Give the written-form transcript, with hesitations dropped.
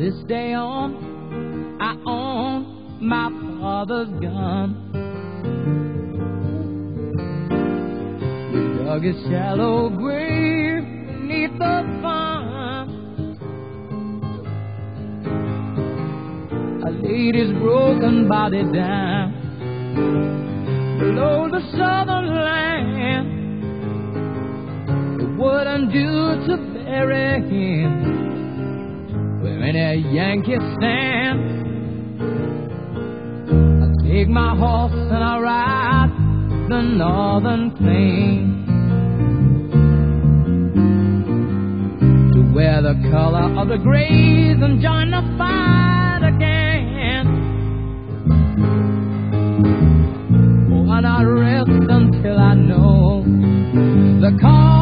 this day on, I own my father's gun. We dug a shallow grave beneath the farm. I laid his broken body down below the southern land. It wouldn't do to bury him where any Yankee stand. I take my horse and I ride the northern plain to where the color of the graves and join the fight again. Oh, and I rest until I know the call